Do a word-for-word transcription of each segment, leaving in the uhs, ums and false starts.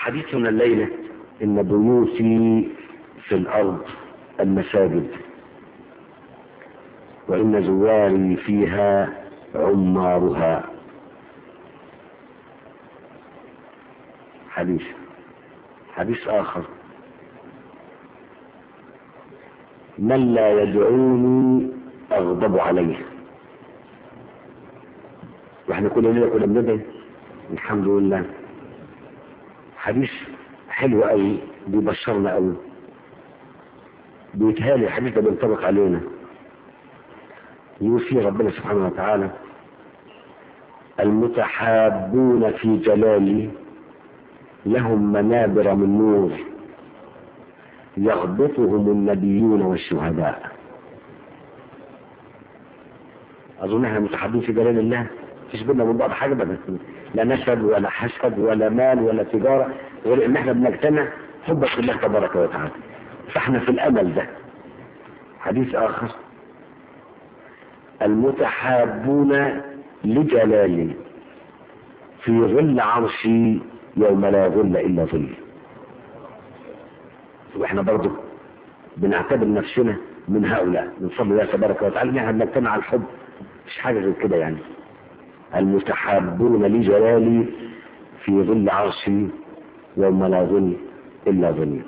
حديثنا الليلة إن بيوتي في الأرض المساجد وإن زواري فيها عمارها. حديث حديث آخر: من لا يدعوني أغضب عليه. واحنا كل ليلة كنا بندعي الحمد لله. حديث حلو قوي بيبشرنا قوي، بيتهالي الحديث ده بينطبق علينا. يوصي ربنا سبحانه وتعالى: المتحابون في جلالي لهم منابر من نور يغبطهم النبيون والشهداء. اظن احنا متحابين في جلال الله، مفيش بينا من بعض حاجه بقى، لا نسب ولا حسد ولا مال ولا تجاره، غير ان احنا بنجتمع حبا في الله تبارك وتعالى. فاحنا في الامل ده. حديث اخر: المتحابون لجلالي في ظل عرشي يوم لا ظل الا ظلي. واحنا برضه بنعتبر نفسنا من هؤلاء، من فضل الله تبارك وتعالى ان احنا بنجتمع على الحب، مش حاجه غير كده يعني. المتحابون لجلالي في ظل عرشي يوم لا ظل الا ظلي.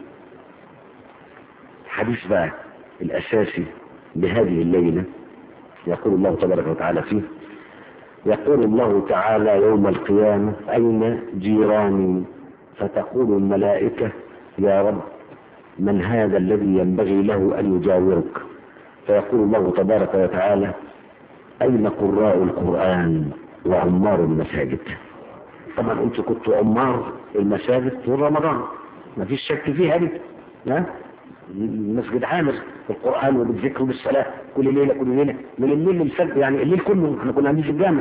الحديث بقى الاساسي لهذه الليله يقول الله تبارك وتعالى فيه: يقول الله تعالى يوم القيامة: أين جيراني؟ فتقول الملائكة: يا رب من هذا الذي ينبغي له أن يجاورك؟ فيقول الله تبارك وتعالى: أين قراء القرآن وعمار المساجد؟ طبعا أنتوا كنتوا عمار المساجد طول رمضان، ما فيش شك فيها دي، ها؟ المسجد عامر بالقرآن وبالذكر وبالصلاة كل ليلة كل ليلة من الليل للفجر، يعني الليل كله احنا كنا عندي في الجامع.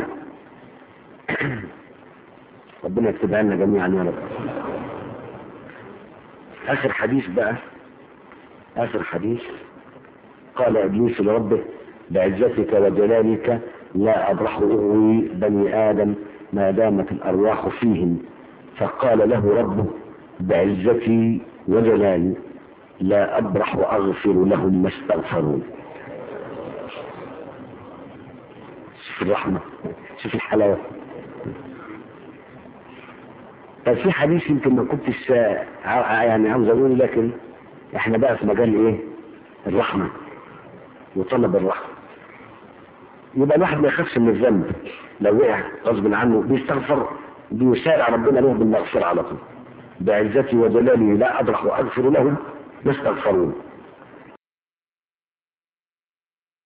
ربنا يكتبها لنا جميعا يا رب. آخر حديث بقى، آخر حديث: قال إبليس لربه: بعزتك وجلالك لا أبرح أغوي بني آدم ما دامت الأرواح فيهم. فقال له ربه: بعزتي وجلالي لا أبرح أغفر لهم ما استغفرون. شوف الرحمة، شوف الحلاوة. ففي حديث يمكن ما كنتش يعني عاوز أقوله، لكن احنا بقى في مجال ايه؟ الرحمة وطلب الرحمة. يبقى الواحد ما يخافش من الذنب، لو وقع غصب عنه بيستغفر، بيسارع ربنا له بالمغفرة على طول. بعزتي وجلالي لا أبرح أغفر لهم ما استغفرون.